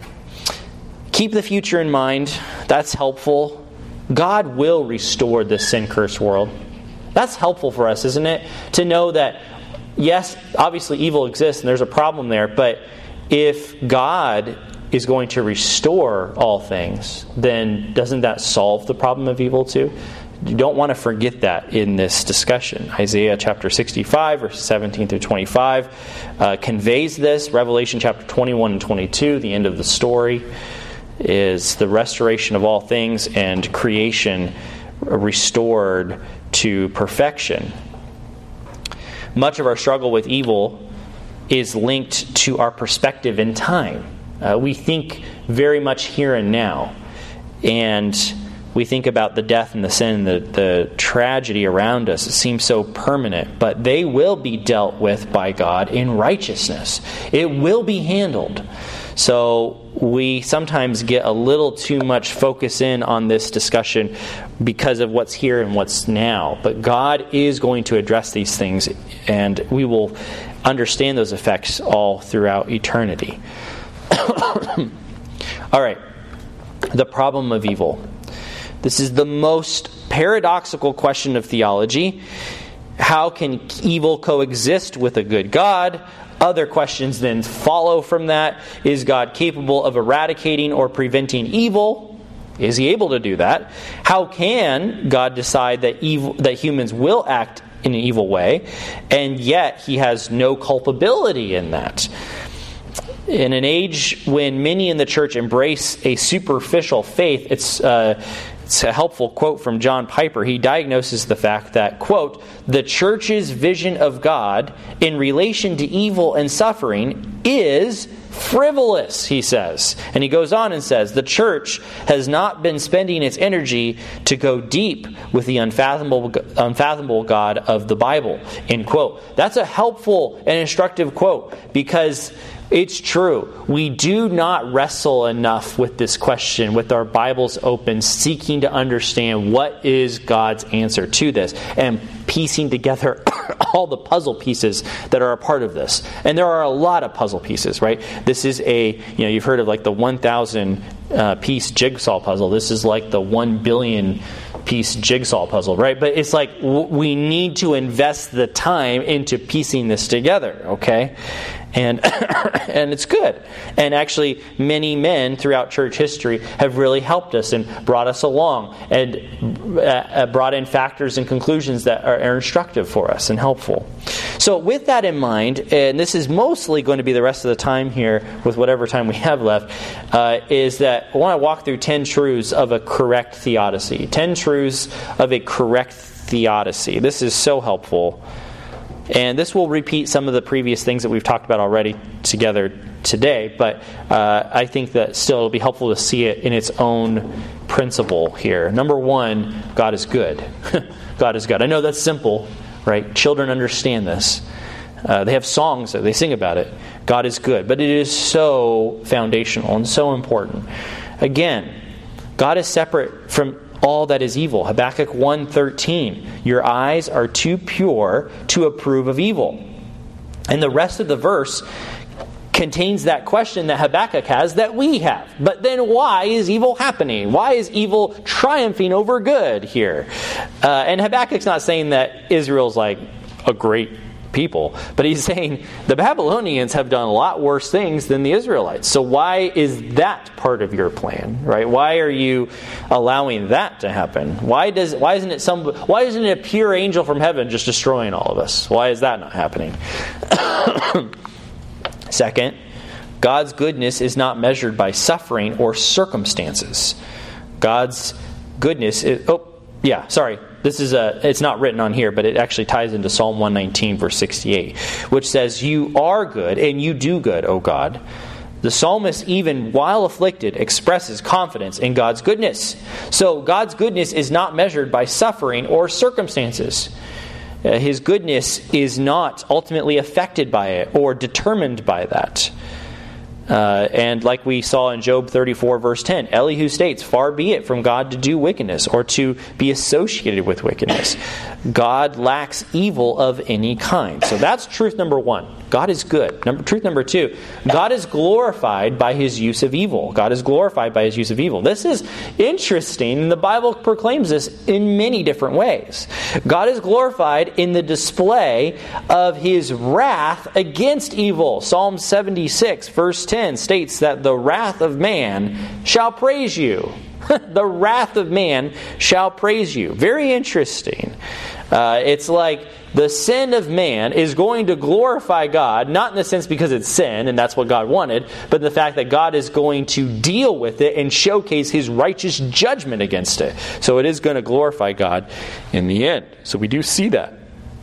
Keep the future in mind. That's helpful. God will restore this sin-cursed world. That's helpful for us, isn't it? To know that, yes, obviously evil exists and there's a problem there, but if God is going to restore all things, then doesn't that solve the problem of evil too? You don't want to forget that in this discussion. Isaiah chapter 65, verses 17 through 25 conveys this. Revelation chapter 21 and 22, the end of the story, is the restoration of all things and creation restored to perfection. Much of our struggle with evil is linked to our perspective in time. We think very much here and now. And we think about the death and the sin, the tragedy around us. It seems so permanent. But they will be dealt with by God in righteousness. It will be handled. So we sometimes get a little too much focus in on this discussion because of what's here and what's now. But God is going to address these things, and we will understand those effects all throughout eternity. All right. The problem of evil. This is the most paradoxical question of theology. How can evil coexist with a good God? Other questions then follow from that. Is God capable of eradicating or preventing evil? Is He able to do that? How can God decide that humans will act in an evil way, and yet He has no culpability in that? In an age when many in the church embrace a superficial faith, it's It's a helpful quote from John Piper. He diagnoses the fact that, quote, the church's vision of God in relation to evil and suffering is frivolous, he says. And he goes on and says, the church has not been spending its energy to go deep with the unfathomable God of the Bible, end quote. That's a helpful and instructive quote, because it's true. We do not wrestle enough with this question with our Bibles open, seeking to understand what is God's answer to this, and piecing together all the puzzle pieces that are a part of this. And there are a lot of puzzle pieces, right? This is you've heard of like the 1,000 piece jigsaw puzzle. This is like the 1 billion piece jigsaw puzzle, right? But it's like we need to invest the time into piecing this together, okay? And and it's good. And actually, many men throughout church history have really helped us and brought us along and brought in factors and conclusions that are instructive for us and helpful. So with that in mind, and this is mostly going to be the rest of the time here with whatever time we have left, is that I want to walk through 10 truths of a correct theodicy. 10 truths of a correct theodicy. This is so helpful. And this will repeat some of the previous things that we've talked about already together today, but I think that still it'll be helpful to see it in its own principle here. Number one, God is good. God is good. I know that's simple, right? Children understand this. They have songs that they sing about it. God is good. But it is so foundational and so important. Again, God is separate from all that is evil. Habakkuk 1:13. Your eyes are too pure to approve of evil. And the rest of the verse contains that question that Habakkuk has that we have. But then why is evil happening? Why is evil triumphing over good here? And Habakkuk's not saying that Israel's like a great people, but he's saying the Babylonians have done a lot worse things than the Israelites. So why is that part of your plan, right? Why are you allowing that to happen? Why isn't it a pure angel from heaven just destroying all of us? Why is that not happening? Second, God's goodness is not measured by suffering or circumstances. God's goodness is... it's not written on here, but it actually ties into Psalm 119, verse 68, which says, you are good and you do good, O God. The psalmist, even while afflicted, expresses confidence in God's goodness. So God's goodness is not measured by suffering or circumstances. His goodness is not ultimately affected by it or determined by that. And like we saw in Job 34, verse 10, Elihu states, far be it from God to do wickedness or to be associated with wickedness. God lacks evil of any kind. So that's truth number one. God is good. Truth number two, God is glorified by his use of evil. God is glorified by his use of evil. This is interesting. The Bible proclaims this in many different ways. God is glorified in the display of his wrath against evil. Psalm 76, verse 10 states that the wrath of man shall praise you. The wrath of man shall praise you. Very interesting. It's like the sin of man is going to glorify God, not in the sense because it's sin, and that's what God wanted, but the fact that God is going to deal with it and showcase his righteous judgment against it. So it is going to glorify God in the end. So we do see that.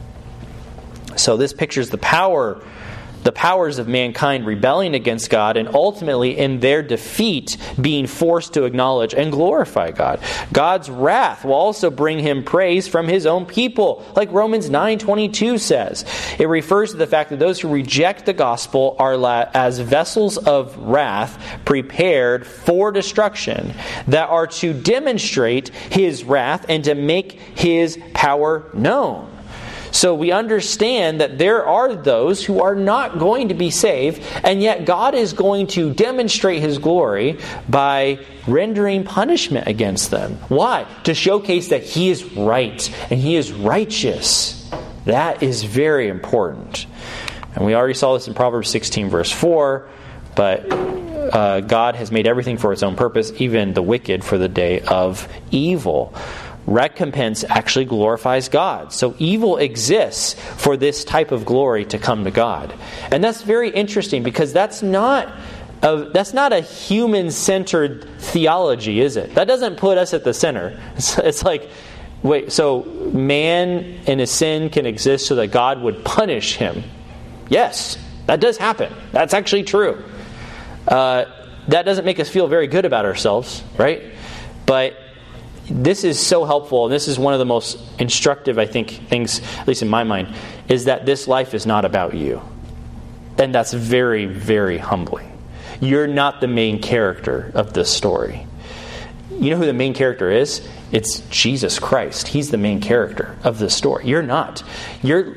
So this pictures the powers of mankind rebelling against God and ultimately in their defeat being forced to acknowledge and glorify God. God's wrath will also bring him praise from his own people, like Romans 9:22 says. It refers to the fact that those who reject the gospel are as vessels of wrath prepared for destruction that are to demonstrate his wrath and to make his power known. So we understand that there are those who are not going to be saved, and yet God is going to demonstrate his glory by rendering punishment against them. Why? To showcase that he is right and he is righteous. That is very important. And we already saw this in Proverbs 16, verse 4, but God has made everything for its own purpose, even the wicked for the day of evil. Recompense actually glorifies God. So evil exists for this type of glory to come to God. And that's very interesting because that's not a human-centered theology, is it? That doesn't put us at the center. It's like, wait, so man in his sin can exist so that God would punish him? Yes, that does happen. That's actually true. That doesn't make us feel very good about ourselves, right? But this is so helpful, and this is one of the most instructive, I think, things, at least in my mind, is that this life is not about you. And that's very, very humbling. You're not the main character of this story. You know who the main character is? It's Jesus Christ. He's the main character of this story. You're not. You're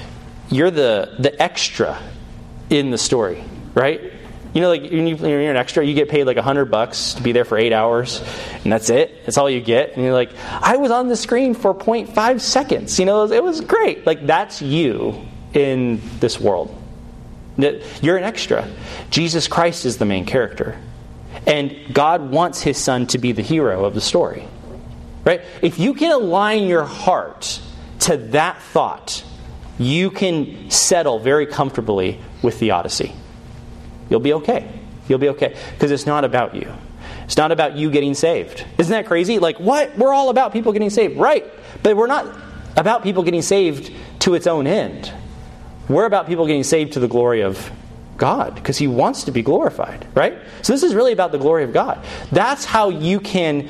the extra in the story, right? You know, like when you're an extra, you get paid like $100 to be there for 8 hours, and that's it. That's all you get. And you're like, I was on the screen for 0.5 seconds. You know, it was great. Like, that's you in this world. You're an extra. Jesus Christ is the main character. And God wants his son to be the hero of the story. Right? If you can align your heart to that thought, you can settle very comfortably with the Odyssey. You'll be okay. You'll be okay. Because it's not about you. It's not about you getting saved. Isn't that crazy? Like, what? We're all about people getting saved. Right. But we're not about people getting saved to its own end. We're about people getting saved to the glory of God, because he wants to be glorified, right? So this is really about the glory of God. That's how you can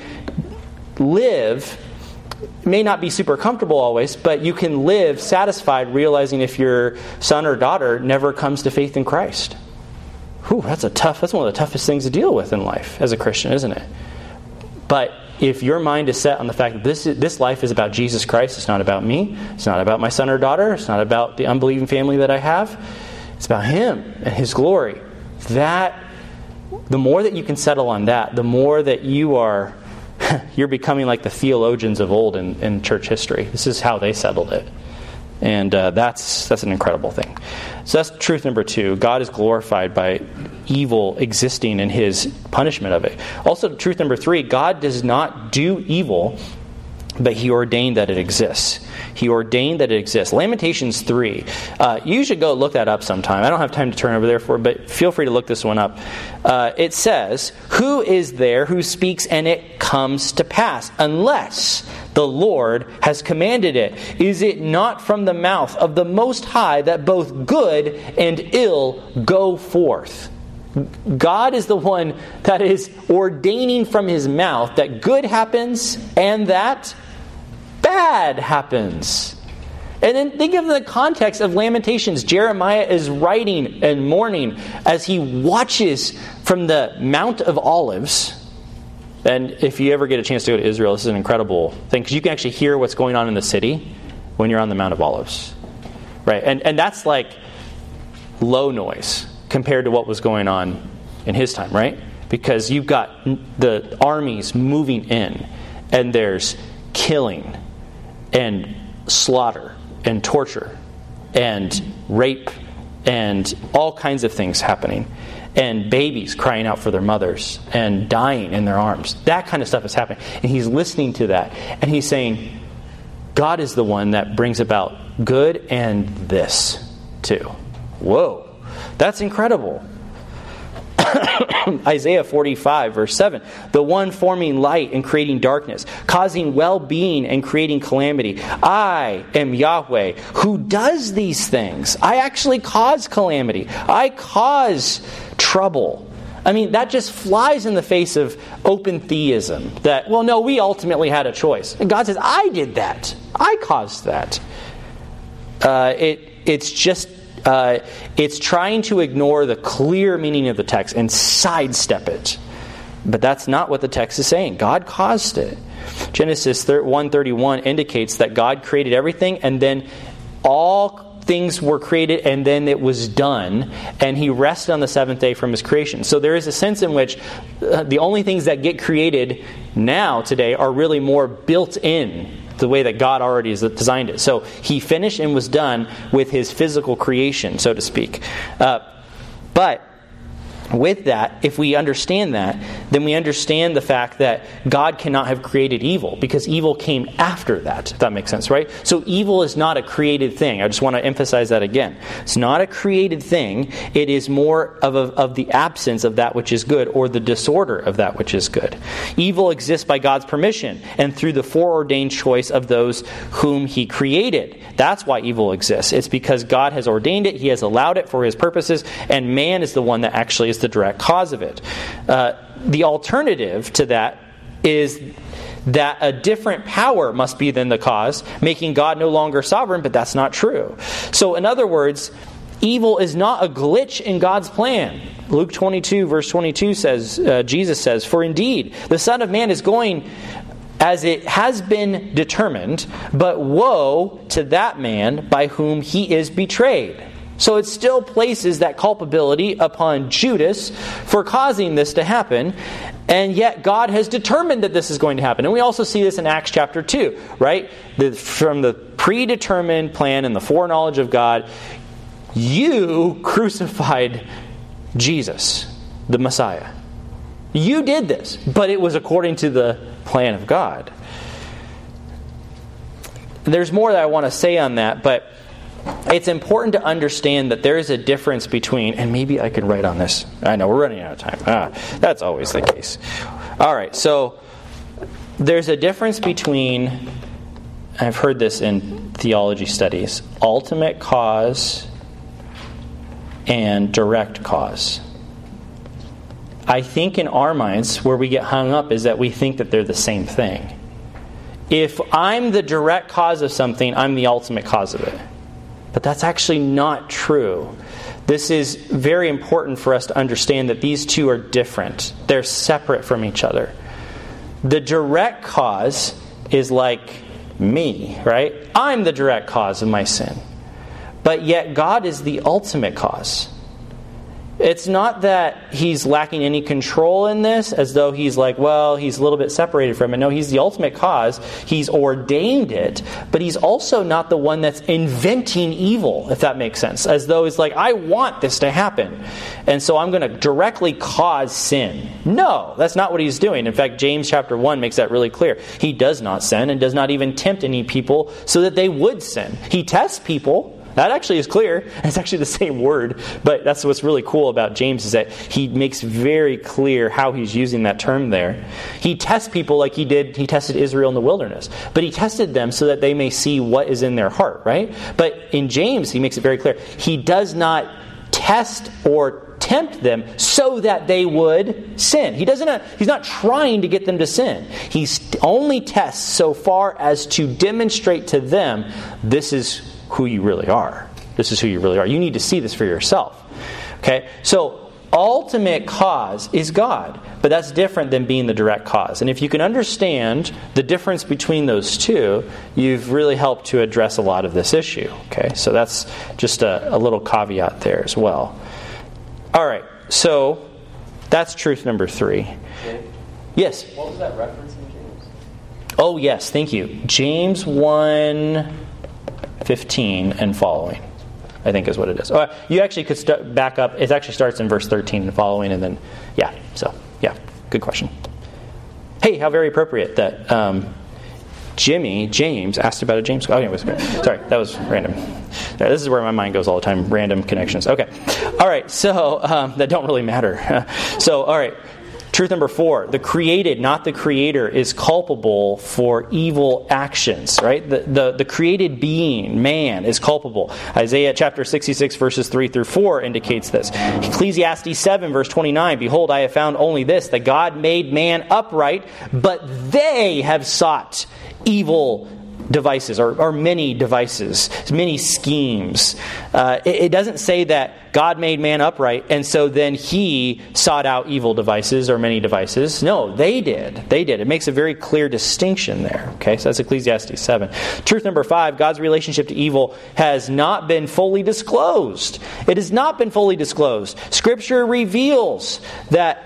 live. It may not be super comfortable always, but you can live satisfied, realizing if your son or daughter never comes to faith in Christ. Whew, that's one of the toughest things to deal with in life as a Christian, isn't it? But if your mind is set on the fact that this life is about Jesus Christ, it's not about me, it's not about my son or daughter, it's not about the unbelieving family that I have, it's about him and his glory. That, the more that you can settle on that, the more that you're becoming like the theologians of old in church history. This is how they settled it. And that's an incredible thing. So that's truth number 2. God is glorified by evil existing and his punishment of it. Also, truth number 3, God does not do evil, but he ordained that it exists. He ordained that it exists. Lamentations 3. You should go look that up sometime. I don't have time to turn over there for it, but feel free to look this one up. It says, who is there who speaks and it comes to pass, unless the Lord has commanded it? Is it not from the mouth of the Most High that both good and ill go forth? God is the one that is ordaining from his mouth that good happens and that bad happens. And then think of the context of Lamentations. Jeremiah is writing and mourning as he watches from the Mount of Olives. And if you ever get a chance to go to Israel, this is an incredible thing, because you can actually hear what's going on in the city when you're on the Mount of Olives. Right? And that's like low noise compared to what was going on in his time, right? Because you've got the armies moving in, and there's killing and slaughter and torture and rape and all kinds of things happening, and babies crying out for their mothers and dying in their arms. That kind of stuff is happening. And he's listening to that, and he's saying, God is the one that brings about good and this too. Whoa. That's incredible. Isaiah 45, verse 7. The one forming light and creating darkness, causing well-being and creating calamity. I am Yahweh, who does these things. I actually cause calamity. I cause trouble. I mean, that just flies in the face of open theism. That, well, no, we ultimately had a choice. And God says, I did that. I caused that. It's trying to ignore the clear meaning of the text and sidestep it. But that's not what the text is saying. God caused it. Genesis 1:31 indicates that God created everything, and then all things were created, and then it was done, and he rested on the seventh day from his creation. So there is a sense in which the only things that get created now, today, are really more built in the way that God already has designed it. So he finished and was done with his physical creation, so to speak. But with that, if we understand that, then we understand the fact that God cannot have created evil, because evil came after that, if that makes sense, right? So evil is not a created thing. I just want to emphasize that again. It's not a created thing. It is more of the absence of that which is good, or the disorder of that which is good. Evil exists by God's permission and through the foreordained choice of those whom He created. That's why evil exists. It's because God has ordained it, He has allowed it for His purposes, and man is the one that actually is the direct cause of it. The alternative to that is that a different power must be than the cause, making God no longer sovereign, but that's not true. So in other words, evil is not a glitch in God's plan. Luke 22, verse 22 says, Jesus says, "For indeed, the Son of Man is going as it has been determined, but woe to that man by whom He is betrayed." So it still places that culpability upon Judas for causing this to happen, and yet God has determined that this is going to happen. And we also see this in Acts chapter 2, right? From the predetermined plan and the foreknowledge of God, you crucified Jesus, the Messiah. You did this, but it was according to the plan of God. There's more that I want to say on that, but it's important to understand that there is a difference between, and maybe I can write on this. I know, we're running out of time. That's always the case. All right, so there's a difference between, I've heard this in theology studies, ultimate cause and direct cause. I think in our minds, where we get hung up is that we think that they're the same thing. If I'm the direct cause of something, I'm the ultimate cause of it. But that's actually not true. This is very important for us to understand that these two are different. They're separate from each other. The direct cause is like me, right? I'm the direct cause of my sin. But yet God is the ultimate cause. It's not that He's lacking any control in this, as though He's like, well, He's a little bit separated from it. No, He's the ultimate cause. He's ordained it, but He's also not the one that's inventing evil, if that makes sense. As though He's like, I want this to happen, and so I'm going to directly cause sin. No, that's not what He's doing. In fact, James chapter 1 makes that really clear. He does not sin and does not even tempt any people so that they would sin. He tests people. That actually is clear. It's actually the same word, but that's what's really cool about James, is that he makes very clear how he's using that term there. He tests people like he tested Israel in the wilderness, but he tested them so that they may see what is in their heart, right? But in James, he makes it very clear. He does not test or tempt them so that they would sin. He's not trying to get them to sin. He only tests so far as to demonstrate to them, this is who you really are. This is who you really are. You need to see this for yourself. Okay? So, ultimate cause is God. But that's different than being the direct cause. And if you can understand the difference between those two, you've really helped to address a lot of this issue. Okay? So that's just a little caveat there as well. All right. So, that's truth number 3. Okay. Yes? What was that reference in James? Oh, yes. Thank you. James 1:15 and following, I think is what it is. You actually could back up. It actually starts in verse 13 and following, and then, good question. Hey, how very appropriate that James asked about a James. Oh, anyways, sorry, that was random. This is where my mind goes all the time, random connections. Okay. All right, so that don't really matter. So, all right. Truth number 4, the created, not the creator, is culpable for evil actions, right? The created being, man, is culpable. Isaiah chapter 66, verses 3 through 4 indicates this. Ecclesiastes 7, verse 29, behold, I have found only this, that God made man upright, but they have sought evil devices, or many devices, many schemes. It doesn't say that God made man upright, and so then he sought out evil devices or many devices. No, they did. It makes a very clear distinction there. Okay, so that's Ecclesiastes 7. Truth number 5, God's relationship to evil has not been fully disclosed. It has not been fully disclosed. Scripture reveals that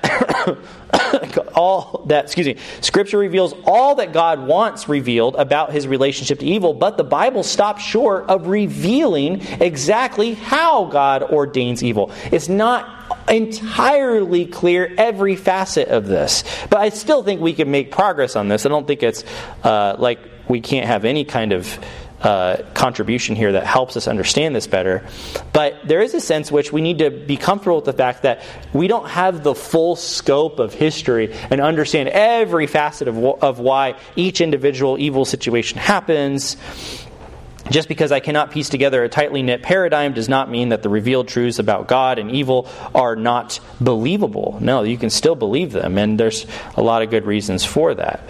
Scripture reveals all that God wants revealed about His relationship to evil, but the Bible stops short of revealing exactly how God ordains evil. It's not entirely clear every facet of this. But I still think we can make progress on this. I don't think it's like we can't have any kind of contribution here that helps us understand this better. But there is a sense in which we need to be comfortable with the fact that we don't have the full scope of history and understand every facet of why each individual evil situation happens. Just because I cannot piece together a tightly knit paradigm does not mean that the revealed truths about God and evil are not believable. No, you can still believe them, and there's a lot of good reasons for that.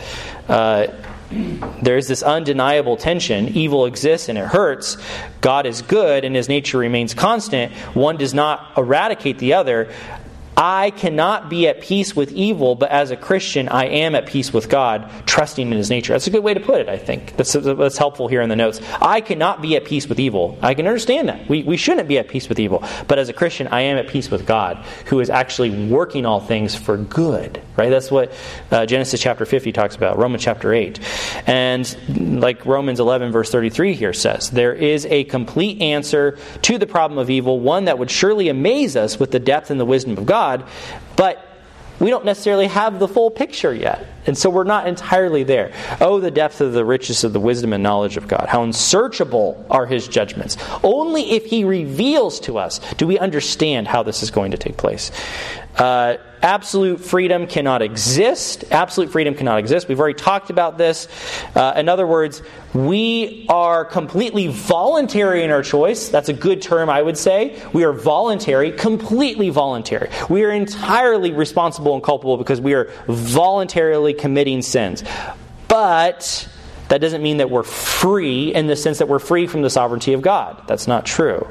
There's this undeniable tension. Evil exists and it hurts. God is good and his nature remains constant. One does not eradicate the other. I cannot be at peace with evil, but as a Christian, I am at peace with God, trusting in his nature. That's a good way to put it, I think. That's helpful here in the notes. I cannot be at peace with evil. I can understand that. We shouldn't be at peace with evil. But as a Christian, I am at peace with God, who is actually working all things for good. Right? That's what Genesis chapter 50 talks about, Romans chapter 8. And like Romans 11 verse 33 here says, there is a complete answer to the problem of evil, one that would surely amaze us with the depth and the wisdom of God, but we don't necessarily have the full picture yet. And so we're not entirely there. Oh, the depth of the riches of the wisdom and knowledge of God. How unsearchable are his judgments. Only if he reveals to us do we understand how this is going to take place. Absolute freedom cannot exist. Absolute freedom cannot exist. We've already talked about this. In other words, we are completely voluntary in our choice. That's a good term, I would say. We are voluntary, completely voluntary. We are entirely responsible and culpable because we are voluntarily committing sins. But that doesn't mean that we're free in the sense that we're free from the sovereignty of God. That's not true.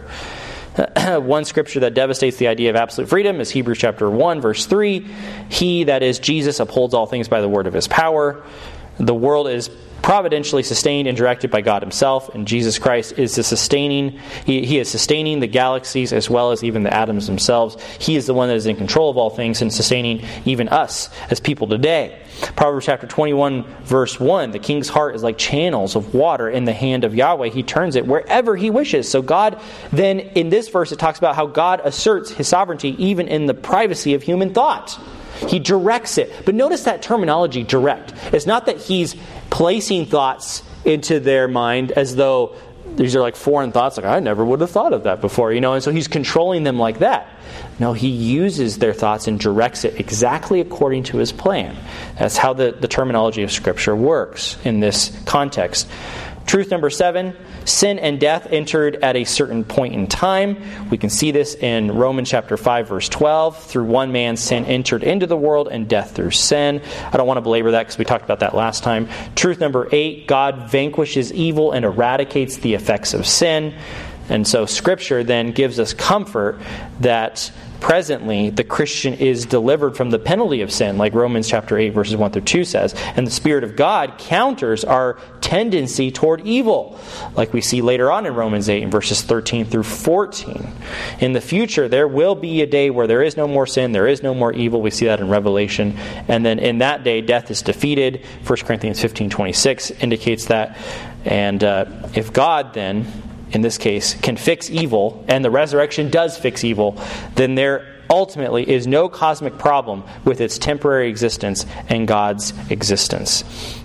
One scripture that devastates the idea of absolute freedom is Hebrews chapter 1, verse 3. He, that is Jesus, upholds all things by the word of his power. The world is providentially sustained and directed by God himself, and Jesus Christ is the sustaining. He is sustaining the galaxies as well as even the atoms themselves. He is the one that is in control of all things and sustaining even us as people today. Proverbs chapter 21 verse 1, the king's heart is like channels of water in the hand of Yahweh. He turns it wherever he wishes. So God, then in this verse it talks about how God asserts his sovereignty even in the privacy of human thought. He directs it. But notice that terminology, direct. It's not that he's placing thoughts into their mind as though these are like foreign thoughts, like I never would have thought of that before, and so he's controlling them like that. No, he uses their thoughts and directs it exactly according to his plan. That's how the terminology of Scripture works in this context. Truth number 7, sin and death entered at a certain point in time. We can see this in Romans chapter 5, verse 12. Through one man, sin entered into the world, and death through sin. I don't want to belabor that because we talked about that last time. Truth number 8, God vanquishes evil and eradicates the effects of sin. And so Scripture then gives us comfort that presently the Christian is delivered from the penalty of sin, like Romans chapter 8, verses 1 through 2 says. And the Spirit of God counters our tendency toward evil, like we see later on in Romans 8, in verses 13 through 14. In the future, there will be a day where there is no more sin, there is no more evil. We see that in Revelation. And then in that day, death is defeated. 1 Corinthians 15:26 indicates that. And if God then, in this case, can fix evil, and the resurrection does fix evil, then there ultimately is no cosmic problem with its temporary existence and God's existence.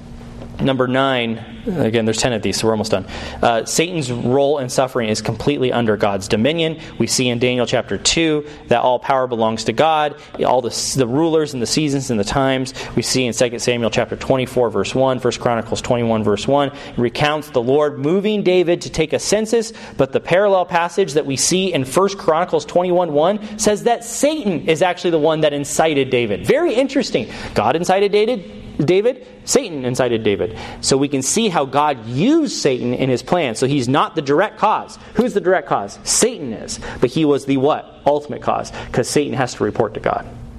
Number 9, again, there's 10 of these, so we're almost done. Satan's role in suffering is completely under God's dominion. We see in Daniel chapter 2 that all power belongs to God, all the rulers and the seasons and the times. We see in 2 Samuel chapter 24, verse 1, 1 Chronicles 21, verse 1, it recounts the Lord moving David to take a census, but the parallel passage that we see in 1 Chronicles 21, 1 says that Satan is actually the one that incited David. Very interesting. God incited David, Satan incited David. So we can see how God used Satan in his plan. So he's not the direct cause. Who's the direct cause? Satan is. But he was the what? Ultimate cause. Because Satan has to report to God. Right?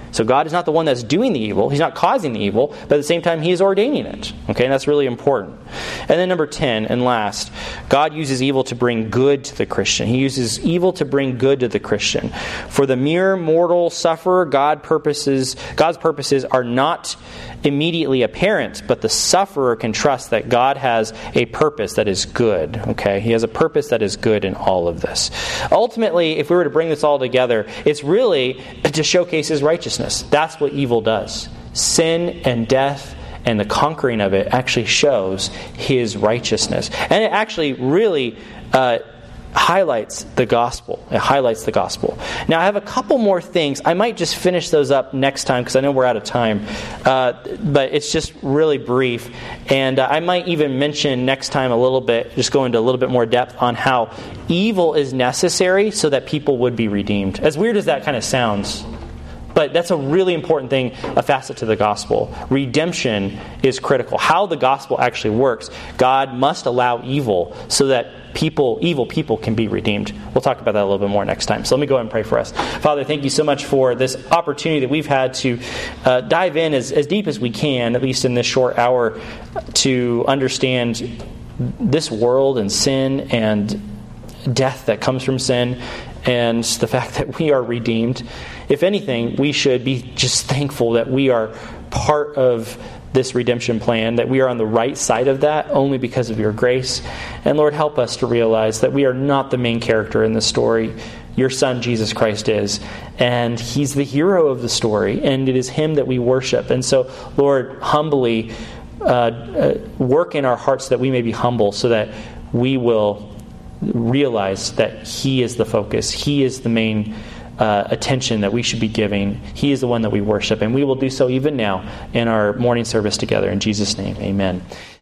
So God is not the one that's doing the evil. He's not causing the evil, but at the same time, He is ordaining it. Okay, and that's really important. And then number 10, and last, God uses evil to bring good to the Christian. He uses evil to bring good to the Christian. For the mere mortal sufferer, God's purposes are not immediately apparent, but the sufferer can trust that God has a purpose that is good. Okay, He has a purpose that is good in all of this. Ultimately, if we were to bring this all together, it's really to showcase His righteousness. That's what evil does. Sin and death and the conquering of it actually shows His righteousness. And it actually really highlights the gospel. It highlights the gospel. Now, I have a couple more things. I might just finish those up next time because I know we're out of time. But it's just really brief. And I might even mention next time a little bit, just go into a little bit more depth on how evil is necessary so that people would be redeemed. As weird as that kind of sounds, but that's a really important thing, a facet to the gospel. Redemption is critical. How the gospel actually works, God must allow evil so that evil people can be redeemed. We'll talk about that a little bit more next time. So let me go ahead and pray for us. Father, thank you so much for this opportunity that we've had to dive in as deep as we can, at least in this short hour, to understand this world and sin and death that comes from sin and the fact that we are redeemed. If anything, we should be just thankful that we are part of this redemption plan, that we are on the right side of that only because of your grace. And Lord, help us to realize that we are not the main character in the story. Your Son, Jesus Christ, is. And He's the hero of the story, and it is Him that we worship. And so, Lord, humbly work in our hearts that we may be humble so that we will realize that He is the focus. He is the main attention that we should be giving. He is the one that we worship, and we will do so even now in our morning service together. In Jesus' name, amen.